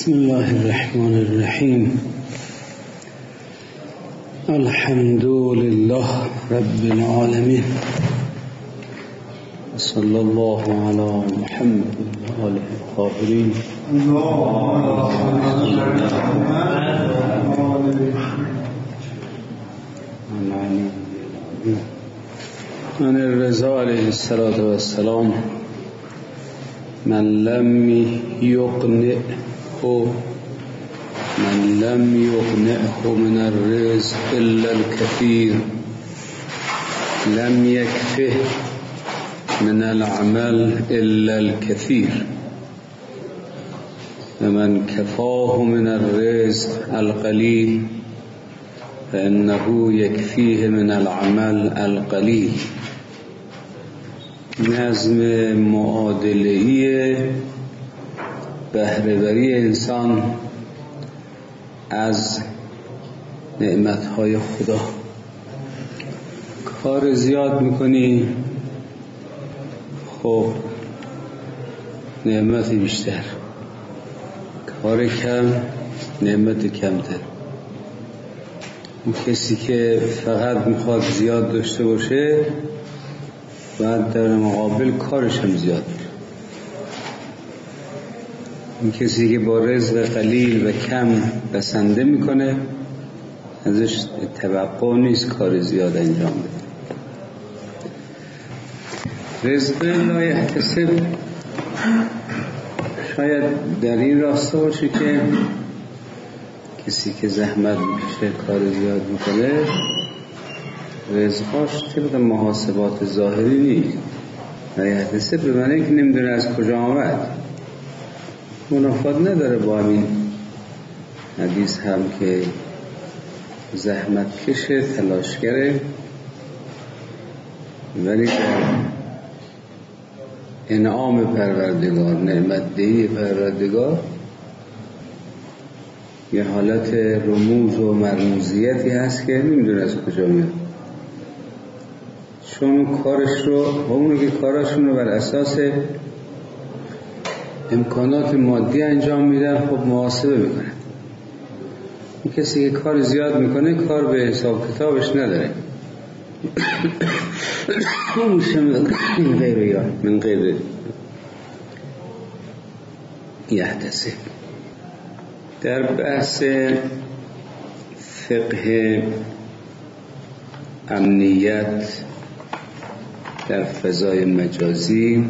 بسم الله الرحمن الرحیم. الحمد لله رب العالمین، صلی الله علی محمد و آله الطاهرین. عن الرضا علیه السلام من لم یقنعه من الرزق الا الكثير لم يكفه من العمل الا الكثير ومن كفاه من الرزق القليل فإنه يكفيه من العمل القليل. نظم معادله‌ای بهره‌وری انسان از نعمتهای خدا. کار زیاد میکنی، خب نعمت بیشتر، کار کم، نعمت کمتر. اون کسی که فقط میخواد زیاد داشته باشه باید در مقابل کارش هم زیاد باشه. اون کسی که با رزق قلیل و کم بسنده میکنه ازش توقع نیست کار زیاد انجام بده. رزق لا یحتسب شاید در این راستا باشه که کسی که زحمت میکشه کار زیاد میکنه رزقاش طبق محاسبات ظاهری نیست. لا یحتسب به معنی که نمیدونه از کجا آمد، منافات نداره با همین حدیث هم که زحمت کشه، تلاشگره، ولی در انعام پروردگار، نعمت دهی پروردگار یه حالت رموز و مرموزیتی هست که نمیدونه از کجا میاد، چون کارش رو همونو که کاراشون رو بر اساس امکانات مادی انجام میدن خب محاسبه میکنه. این کسی که کار زیاد میکنه کار به حساب کتابش نداره. من غیر یحتسب. در بحث فقه امنیت در فضای مجازی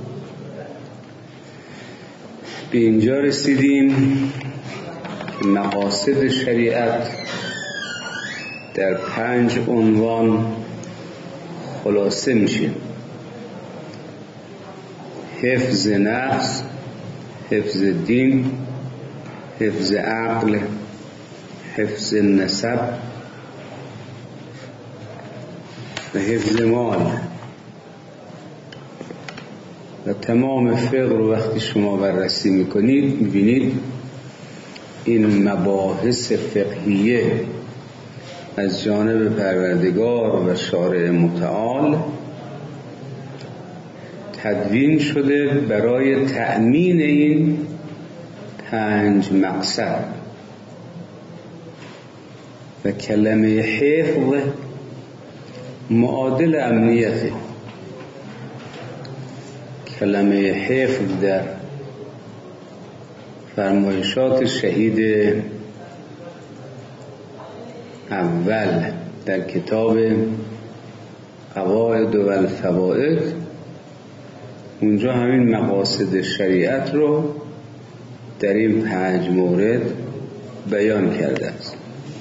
به اینجا رسیدیم که مقاصد شریعت در 5 عنوان خلاصه میشه: حفظ نفس، حفظ دین، حفظ عقل، حفظ نسب و حفظ مال. و تمام فقه رو وقتی شما بررسی میکنید میبینید این مباحث فقهیه از جانب پروردگار و شارع متعال تدوین شده برای تأمین این 5 مقصد. و کلمه حفظ معادل امنیته. کلمه حفظ در فرمایشات شهید اول در کتاب قواعد و الفوائد اونجا همین مقاصد شریعت رو در این 5 مورد بیان کرده است.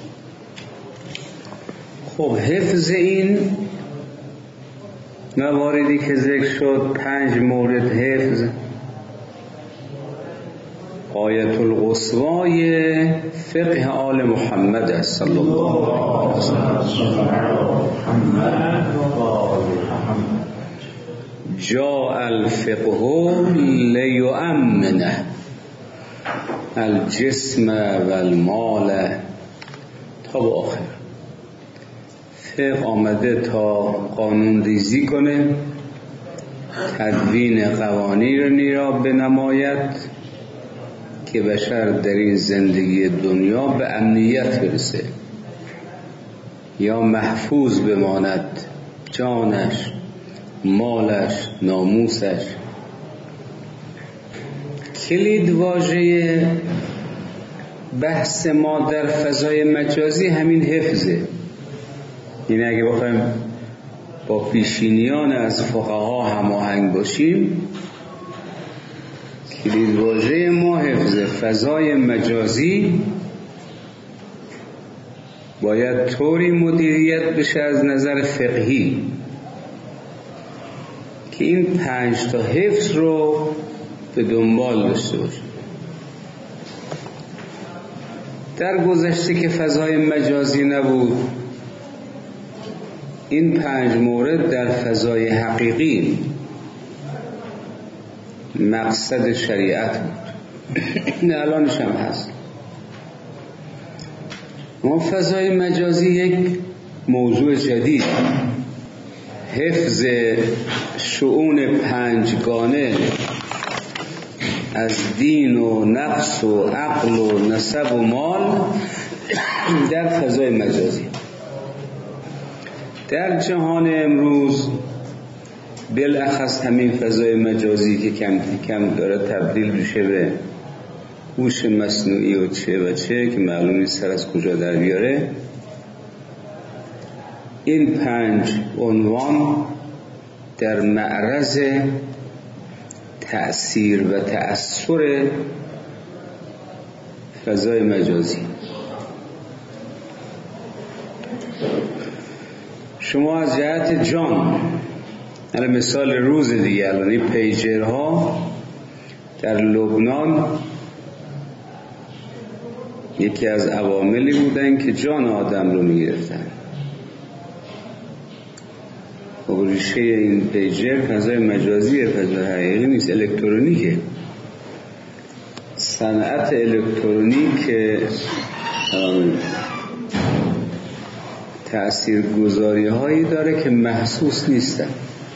خب حفظ این مواردی که ذکر شد، 5 مورد حفظ، غایت القصوای فقه آل محمد است صلی الله علیه وسلم. جاء الفقه لیؤمنه الجسم و المال تا به آخر. فقه آمده تا قانون ریزی کنه، تدوین قوانین را بنماید که بشر در این زندگی دنیا به امنیت برسه یا محفوظ بماند، جانش، مالش، ناموسش. کلید واژه بحث ما در فضای مجازی همین حفظه. یعنی اگه بخوایم با پیشینیان از فقها هماهنگ باشیم، کلید واژه ما حفظه. فضای مجازی باید طوری مدیریت بشه از نظر فقهی که این 5 تا حفظ رو به دنبال داشته باشه. در گذشته که فضای مجازی نبود، این 5 مورد در فضای حقیقی مقصد شریعت بود. نه الانش هم هست. ما فضای مجازی یک موضوع جدید، حفظ شؤون 5 گانه از دین و نفس و عقل و نسب و مال در فضای مجازی. در جهان امروز بالاخص همین فضای مجازی که کم کم داره تبدیل میشه به هوش مصنوعی و چه که معلوم نیست سر از کجا در بیاره، این 5 عنوان در معرض تأثیر و تأثیر فضای مجازی. شما از جهت جان، الان مثال روز دیگه، الان این پیجرها در لبنان یکی از عواملی بودن که جان آدم رو میگرفتن. خب ریشه این پیجر فضای مجازیه، فضای حقیقی نیست، الکترونیکه. صنعت الکترونیک تأثیرگذاری هایی داره که محسوس نیستن.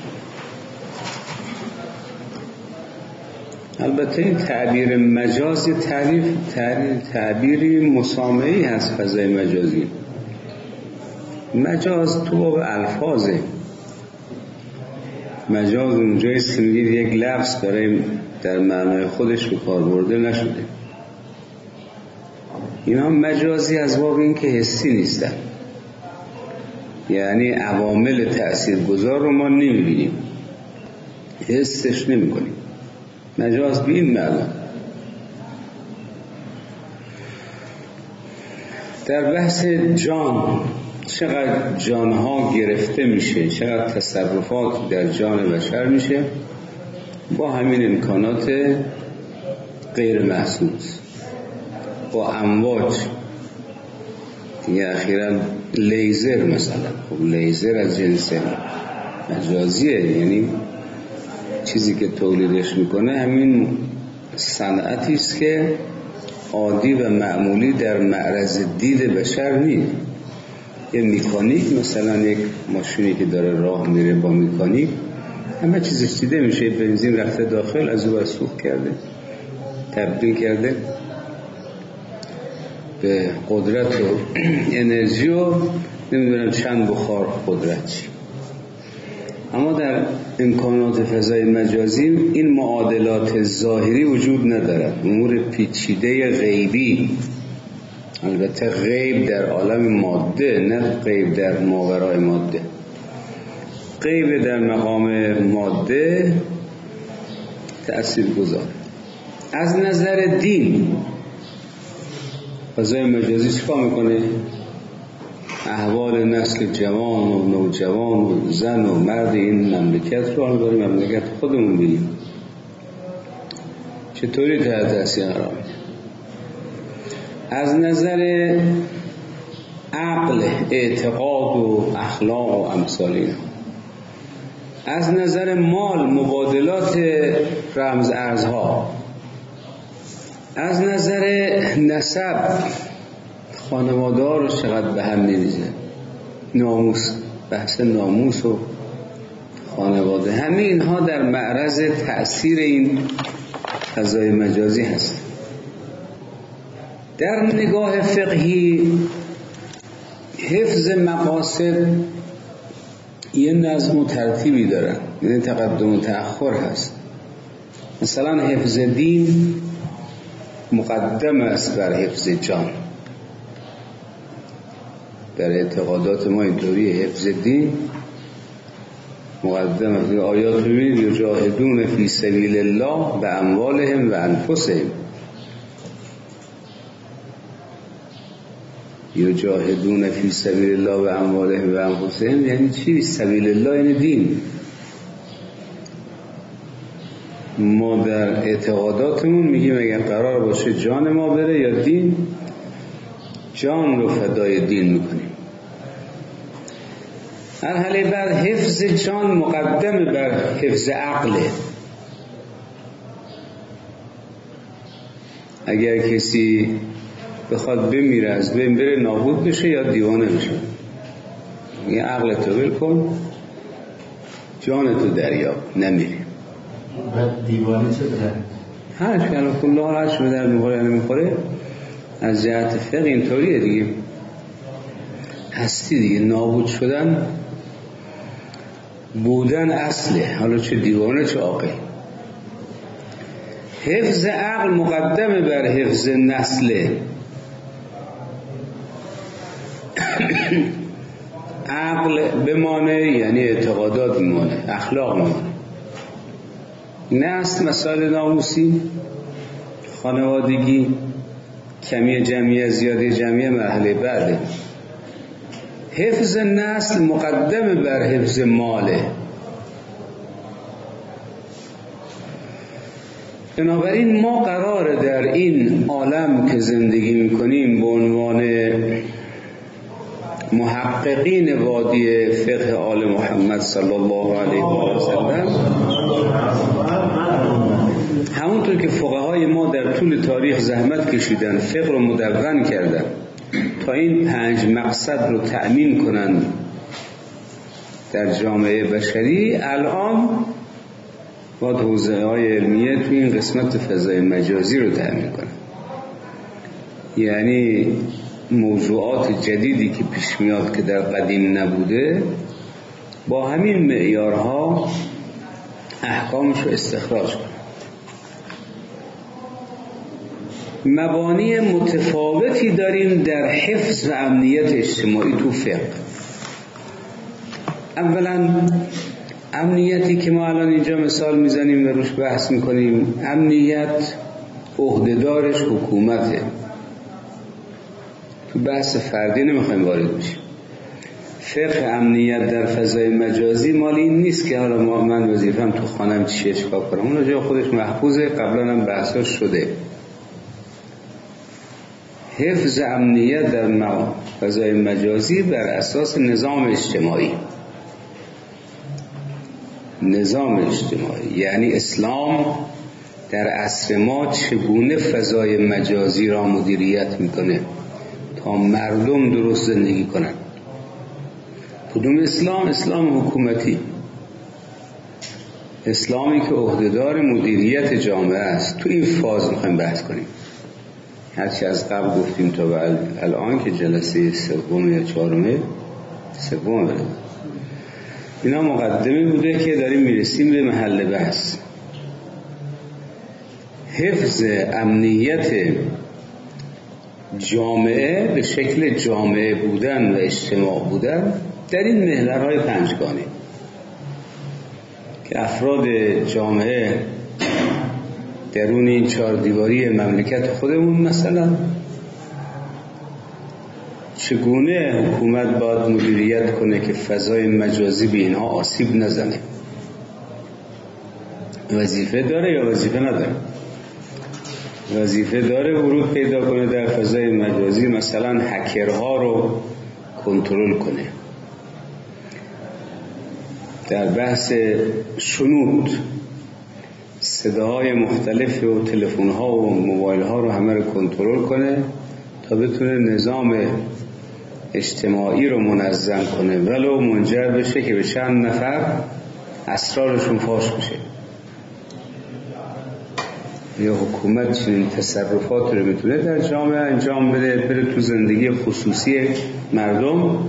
البته این تعبیر مجاز تعبیری مسامعی هست. فضای مجازی، مجاز تو باب الفاظه. مجاز اونجاییست که میگید یک لفظ برای در معنای خودش به کار برده نشده. اینا مجازی از باب این که حسی نیستن، یعنی عوامل تأثیرگذار رو ما نمیبینیم، حسش نمیکنیم. مجاز به این معنی. در بحث جان، چقدر جانها گرفته میشه، چقدر تصرفات در جان بشر میشه با همین امکانات غیر محسوس، با امواج دیگه. اخیراً لیزر مثلا، خب لیزر از جنس مجازیه، یعنی چیزی که تولیدش میکنه همین صنعتی است که عادی و معمولی در معرض دید بشر نیست. یه میکانیک مثلا، یک ماشینی که داره راه میره با میکانیک، همه چیزش دیده میشه. بنزین رفته داخل، از اون سوخت کرده، تبدیل کرده به قدرت و انرژی و نمیدونم چند بخار قدرت چی. اما در امکانات فضای مجازی این معادلات ظاهری وجود ندارد. امور پیچیده غیبی، البته غیب در عالم ماده، نه غیب در ماورای ماده. غیب در مقام ماده تأثیر گذار. از نظر دین فضای مجازی چیکار میکنه؟ احوال نسل جوان و نوجوان و زن و مرد این مملکت رو برای مملکت خودمون بینیم چطوری تحت تاثیر قرار میده. از نظر عقل، اعتقاد و اخلاق و امثال اینا. از نظر مال، مبادلات رمز ارزها. از نظر نسب، خانواده ها رو چقدر به هم میریزه. ناموس، بحث ناموس و خانواده، همه اینها در معرض تأثیر این فضای مجازی هست. در نگاه فقهی حفظ مقاصد یه نظم و ترتیبی دارن، یعنی تقدم و تأخر هست. مثلا حفظ دین مقدم است بر حفظ جان. در اعتقادات ما اینطوری، حفظ دین مقدم است. آیات ببینید یجاهدون فی سبیل الله باموالهم و انفسهم. یجاهدون فی سبیل الله باموالهم و انفسهم یعنی چی؟ سبیل الله یعنی دین. ما در اعتقاداتمون میگیم اگر قرار باشه جان ما بره یا دین، جان رو فدای دین میکنیم. مرحله بعد حفظ جان مقدم بر حفظ عقله. اگر کسی بخواد بمیره، از بین بره، نابود بشه یا دیوانه بشه، یه عقلتو ول کن، جانتو دریاب، نمیری. بعد دیوانه چه داره؟ هرچی الان کله هرچی به در میخوره یا نمیخوره، از جهت فقه اینطوریه دیگه، هستی دیگه. نابود شدن بودن اصله، حالا چه دیوانه چه عاقل. حفظ عقل مقدم بر حفظ نسله. عقل بمانه یعنی اعتقادات بمانه، اخلاق بمانه. نسل مسائل ناموسی، خانوادگی، کمی جمعیت زیادی جمعیت مرحله بعده. حفظ نسل مقدم بر حفظ ماله. بنابراین ما قراره در این عالم که زندگی میکنیم به عنوان محققین وادی فقه آل محمد صلی الله علیه و سلم، همونطور که فقهای ما در طول تاریخ زحمت کشیدن، فقه رو مدون کردن تا این 5 مقصد رو تأمین کنن در جامعه بشری، الان با حوزه های علمیه تو این قسمت فضای مجازی رو تأمین کنن. یعنی موضوعات جدیدی که پیش میاد که در قدیم نبوده، با همین معیارها احکامش رو استخراج کنن. مبانی متفاوتی داریم در حفظ و امنیت اجتماعی تو فقه. اولا امنیتی که ما الان اینجا مثال میزنیم و روش بحث میکنیم، امنیت عهده‌دارش حکومته. تو بحث فردی نمیخوایم وارد بشیم. فقه امنیت در فضای مجازی مال این نیست که حالا من وظیفه‌ام تو خانم چیه چیکار کنم، اون جای خودش محفوظه، قبلا هم بحثاش شده. حفظ امنیت در فضای مجازی بر اساس نظام اجتماعی. نظام اجتماعی یعنی اسلام در عصر ما چگونه فضای مجازی را مدیریت میکنه تا مردم درست زندگی کنن. کدوم اسلام؟ اسلام حکومتی، اسلامی که عهدهدار مدیریت جامعه است. تو این فاز میخوایم بحث کنیم. هرچی از قبل گفتیم تا به الان که جلسه 3 یا 4 سوم اینا مقدمه بوده که داریم میرسیم به محل بحث. حفظ امنیت جامعه به شکل جامعه بودن و اجتماع بودن در این محورهای 5گانه که افراد جامعه درون این 4 دیواری مملکت خودمون مثلا چگونه حکومت باید مدیریت کنه که فضای مجازی به اینها آسیب نزنه. وظیفه داره یا وظیفه نداره؟ وظیفه داره ورود پیدا کنه در فضای مجازی، مثلا هکرها رو کنترل کنه. در بحث شنود صداهای مختلف و تلفن‌ها و موبایل‌ها رو همه رو کنترل کنه تا بتونه نظام اجتماعی رو منظم کنه، ولو منجر بشه که به چند نفر اسرارشون فاش بشه. یا حکومت چنین تصرفات رو میتونه در جامعه انجام بده، بره تو زندگی خصوصی مردم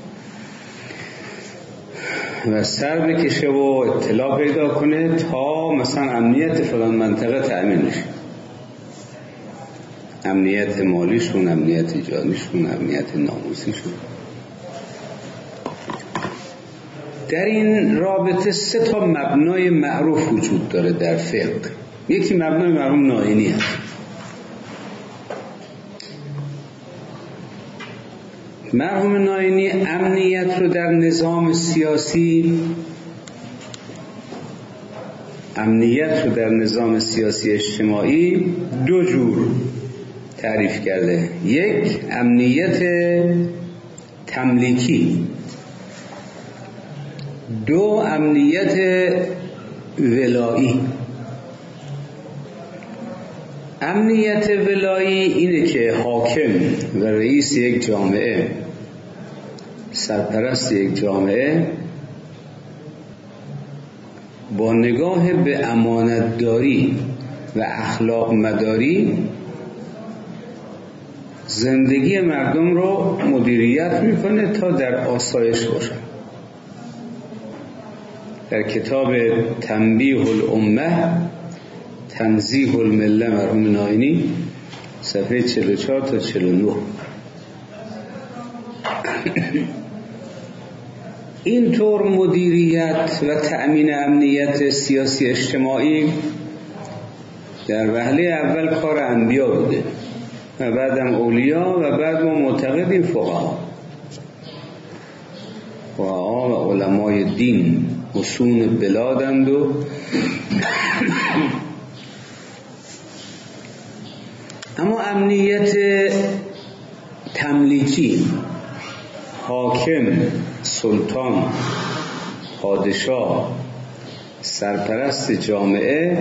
و سر بکشه و اطلاع پیدا کنه تا مثلا امنیت فلان منطقه تأمین بشه، امنیت مالیشون، امنیت جانیشون، امنیت ناموسیشون. در این رابطه 3 مبنای معروف وجود داره در فقه. یکی مبنای مرحوم نائینی هست. مرحوم نائینی امنیت رو در نظام سیاسی اجتماعی 2 جور تعریف کرده. یک، امنیت تملیکی. 2، امنیت ولایی. امنیت ولایی اینه که حاکم و رئیس یک جامعه، سرپرست یک جامعه، با نگاه به امانتداری و اخلاق مداری زندگی مردم رو مدیریت میکنه تا در آسایش باشن. در کتاب تنبیه الامه تنزیه المله مرحوم نائینی صفحه 44 تا 49 اینطور مدیریت و تأمین امنیت سیاسی اجتماعی در وهله اول کار انبیا بوده و بعدم اولیا و بعد ما معتقدیم فقها و علمای دین حصون بلادند و اما امنیت تملیکی، حاکم، سلطان، پادشاه، سرپرست جامعه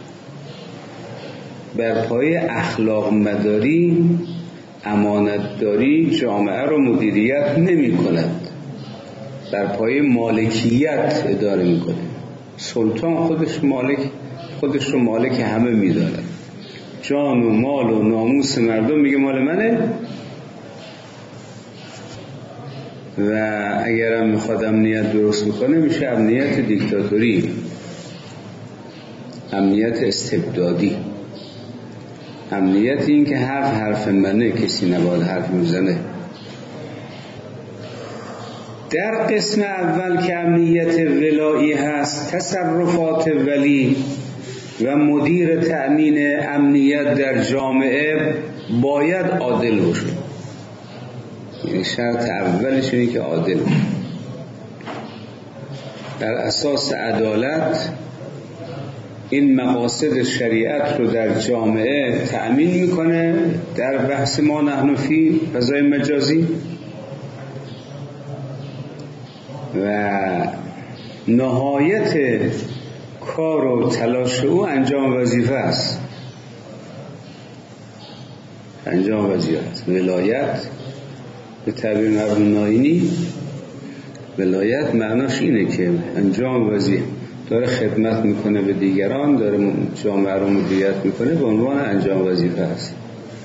بر پایه اخلاق مداری، امانتداری جامعه رو مدیریت نمی کند، بر پایه مالکیت اداره می کنه. سلطان خودش رو مالک همه می داره، جان و مال و ناموس مردم میگه مال منه و اگرم میخواد امنیت درست بکنه میشه امنیت دیکتاتوری، امنیت استبدادی، امنیت این که حرف منه، کسی نباید حرف میزنه. در قسم اول که امنیت ولایی هست، تصرفات ولی و مدیر تأمین امنیت در جامعه باید عادل باشه. یعنی شرط اولش اینه که عادل باشه، بر اساس عدالت این مقاصد شریعت رو در جامعه تأمین میکنه. در بحث ما نحن فی فضای مجازی و نهایت کار و تلاش او انجام وظیفه است. انجام وظیفه است. ولایت به تعبیر مرحوم نائینی، ولایت معناش اینه که انجام وظیفه، داره خدمت میکنه به دیگران، داره جامعه رو مدیریت میکنه، به عنوان انجام وظیفه است.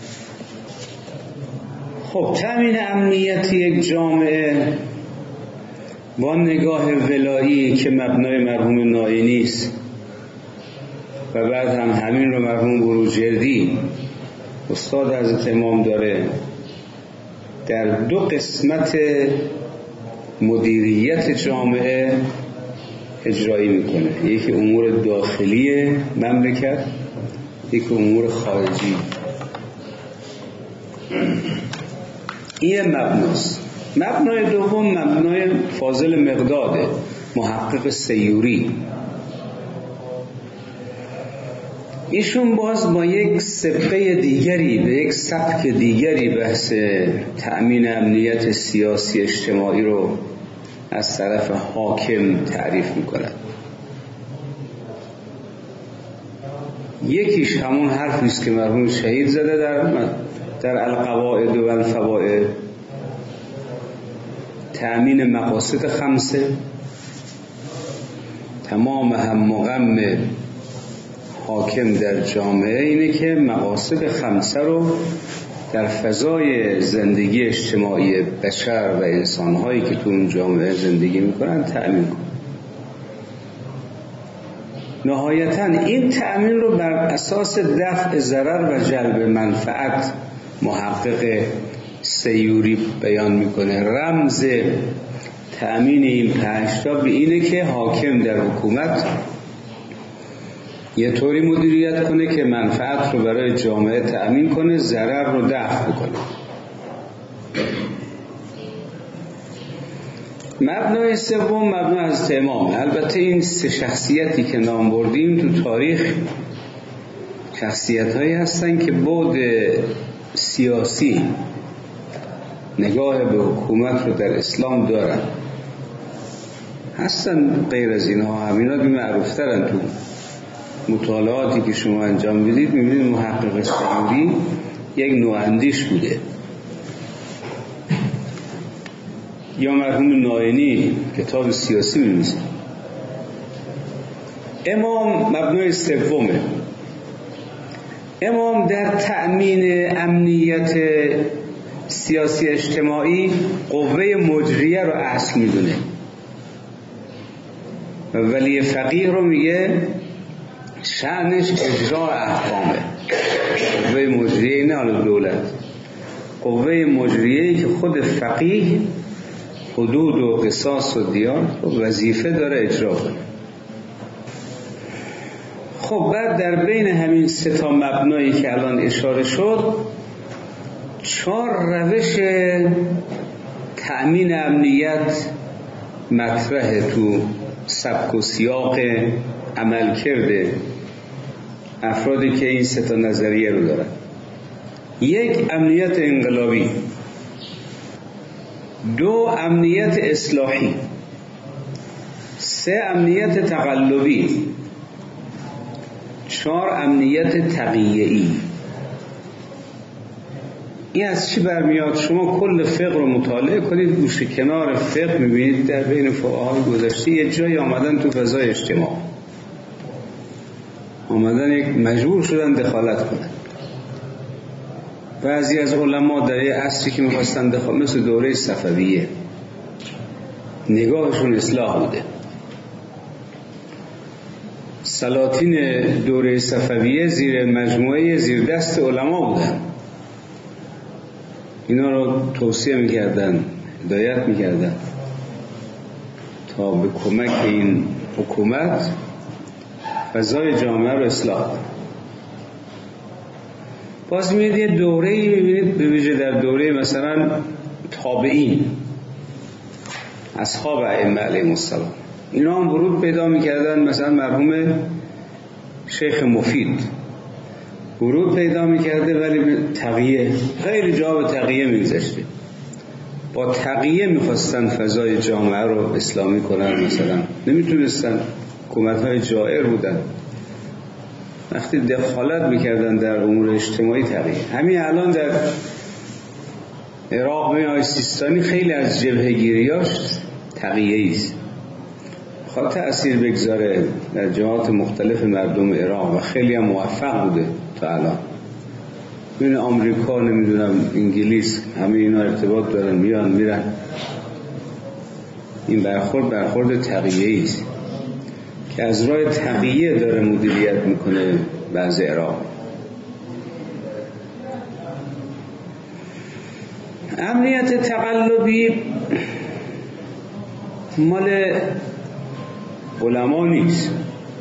خب تامین امنیت یک جامعه با نگاه ولایی که مبنای مرحوم نائینی است و بعد هم همین رو مرحوم بروجردی استاد حضرت امام داره، در 2 قسمت مدیریت جامعه اجرایی میکنه. یکی امور داخلی مملکت، یکی امور خارجی. این مبناست. مبنای دوم مبنای فاضل مقداده، محقق سیوری. ایشون باز با یک سبقه دیگری، به یک سبک دیگری بحث تأمین امنیت سیاسی اجتماعی رو از طرف حاکم تعریف میکنند. یکیش همون حرفیست که مرحوم شهید زده در القواعد و الفوائد، تأمین مقاصد 5، تمام هم مغم حاکم در جامعه اینه که مقاصد خمسه رو در فضای زندگی اجتماعی بشر و انسانهایی که تو اون جامعه زندگی میکنن تأمین کنه. نهایتاً این تأمین رو بر اساس دفع ضرر و جلب منفعت محقق سیوری بیان میکنه. رمز تأمین این 5 تا به اینه که حاکم در حکومت یه طوری مدیریت کنه که منفعت رو برای جامعه تأمین کنه، ضرر رو دفع کنه. مبنای سوم مبنای حضرت امام. البته این 3 شخصیتی که نام بردیم تو تاریخ شخصیت‌هایی هستن که بعد سیاسی نگاه به حکومت رو در اسلام دارن. هستن غیر از اینها، همینا بی معروفترن. تو مطالعاتی که شما انجام میدید میبینید محقق سیوری یک نواندیش بوده، یا مرحوم نائینی کتاب سیاسی می‌نویسه. امام مبنای سومه. امام در تأمین امنیت سیاسی اجتماعی قوه مجریه رو اصل میدونه. ولی فقیه رو میگه شأنش اجرا احکامه. قوه مجریه نه حالا دولت، قوه مجریه‌ای که خود فقیه حدود و قصاص و دیار وظیفه داره اجرا کنه. خب بعد در بین همین 3 تا مبنایی که الان اشاره شد 4 روش تأمین امنیت مطرحه تو سبک و سیاق عمل کرده افرادی که این 3 تا نظریه رو دارن. 1 امنیت انقلابی، 2 امنیت اصلاحی، 3 امنیت تقلبی، 4 امنیت تقیه‌ای. این از چی برمیاد؟ شما کل فقه رو مطالعه کنید، گوشه کنار فقه میبینید در بین فقهای گذشته یه جایی آمدن تو فضای اجتماع، آمدن یک مجبور شدن دخالت کنن. بعضی از علما در یه عصری که میخواستن دخالت، مثل دوره صفویه، نگاهشون اصلاح بوده. سلاطین دوره صفویه زیر مجموعه زیر دست علما بودن، اینا رو توصیه میکردن، هدایت میکردن تا به کمک این حکومت فضای جامعه رو اصلاح کنه. باز میبینید یه دوره‌ای میبینید به ویژه در دوره مثلا تابعین، اصحاب ائمه علیهم السلام، اینا هم ورود پیدا میکردن. مثلا مرحوم شیخ مفید ورود پیدا میکرده ولی تقیه، خیلی جا به تقیه میگذشته. با تقیه میخواستن فضای جامعه رو اسلامی کنن، مثلا نمیتونستن، حکومت‌های جائر بودن. وقتی دخالت میکردن در امور اجتماعی تقیه. همین الان در عراق آقای سیستانی خیلی از جبهه‌گیریاش تقیه‌ای است، خواهد تأثیر بگذاره در جهات مختلف مردم عراق و خیلی هم موفق بوده تا الان. بین آمریکا نمیدونم انگلیس همه اینا ارتباط دارن، میان میرن. این برخورد تقیه‌ای است که از راه تقیه داره مدیریت میکنه بعض عراق. امنیت تقلبی مال علما نیست،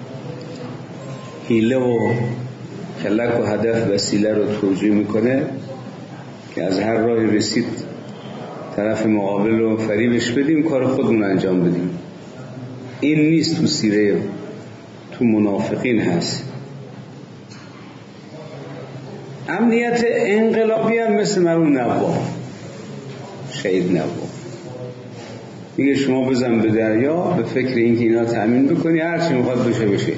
حیله و کلک و هدف وسیله رو توجیه میکنه که از هر راهی رسید طرف مقابل رو فریبش بدیم، کار خودمون انجام بدیم. این نیست تو سیره، تو منافقین هست. امنیت انقلابی هم مثل مرحوم نواب، شهید نواب، میگه شما بزن به دریا به فکر اینکه اینا تأمین بکنی، هر چی میخواد بشه.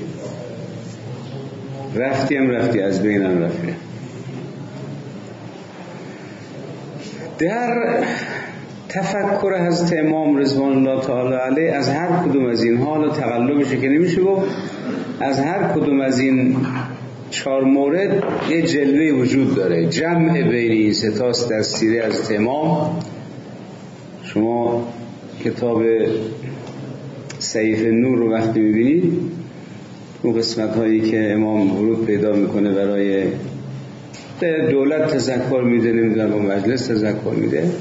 رفتی هم رفتی، از بینم رفتی. در تفکر حضرت امام رضوان الله تعالی علیه از هر کدوم از این حال تقلبشه که نمیشه گفت، از هر کدوم از این 4 مورد یه جلوه وجود داره. جمع بین این ستاست در سیره حضرت امام. شما کتاب سیف نور رو وقتی میبینید، اون قسمت هایی که امام ورود پیدا میکنه برای دولت تذکر میده، نمیدونم با مجلس تذکر میده،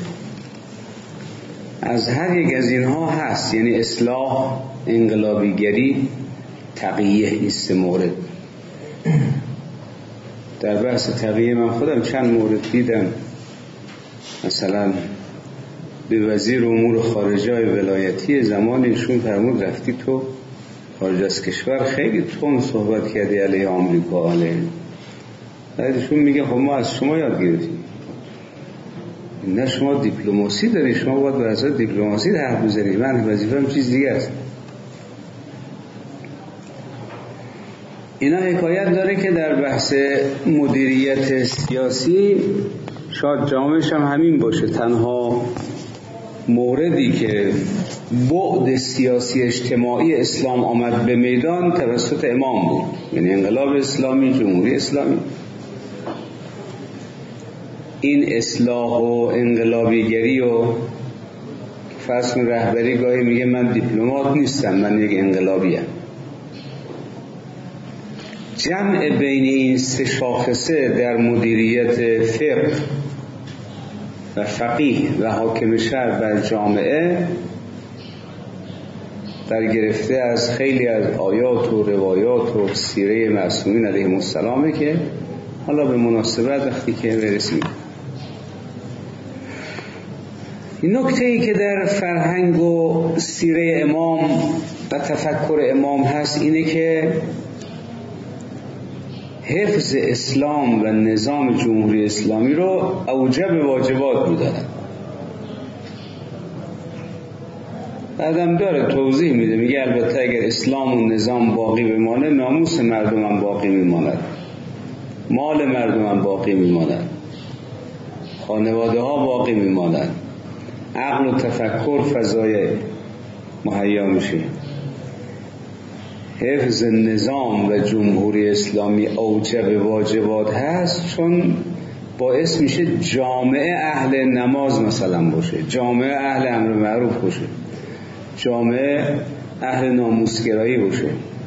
از هر یک از اینها هست، یعنی اصلاح، انقلابیگری، تقیه، این 3 مورد. در بحث تقیه من خودم چند مورد دیدم، مثلا به وزیر امور خارجه ولایتی زمانی ایشون فرمود رفتی تو خارج از کشور خیلی تون صحبت کردی علیه آمریکا، علیه، بعدشون میگه خب ما از شما یاد گرفتیم، نه شما دیپلماسی داری، شما باید بر اساس دیپلماسی حرف بزنی، من وظیفه‌ام چیز دیگه است. اینا حکایت داره که در بحث مدیریت سیاسی شاید جامعش هم همین باشه، تنها موردی که بعد سیاسی اجتماعی اسلام آمد به میدان توسط امام بود، یعنی انقلاب اسلامی، جمهوری اسلامی. این اصلاح و انقلابیگری و فرض رهبری گاهی میگه من دیپلمات نیستم، من یک انقلابیم. جمع بین این 3 شاخصه در مدیریت فقه و فقیه و حاکم شرع بر جامعه در گرفته از خیلی از آیات و روایات و سیره معصومین علیهم السلامه که حالا به مناسبت وقتی که برسیم. این نکته‌ای که در فرهنگ و سیره امام و تفکر امام هست اینه که حفظ اسلام و نظام جمهوری اسلامی رو اوجب واجبات می‌دارن. بعدم داره توضیح میده، میگه البته اگر اسلام و نظام باقی بمانه، ناموس مردم هم باقی میماند، مال مردم هم باقی میماند، خانواده ها باقی میماند، عقل و تفکر فضای مهیا میشه. حفظ نظام و جمهوری اسلامی اوجب واجبات هست، چون باعث میشه جامعه اهل نماز مثلا باشه، جامعه اهل امر معروف باشه، جامعه اهل ناموسگرایی باشه.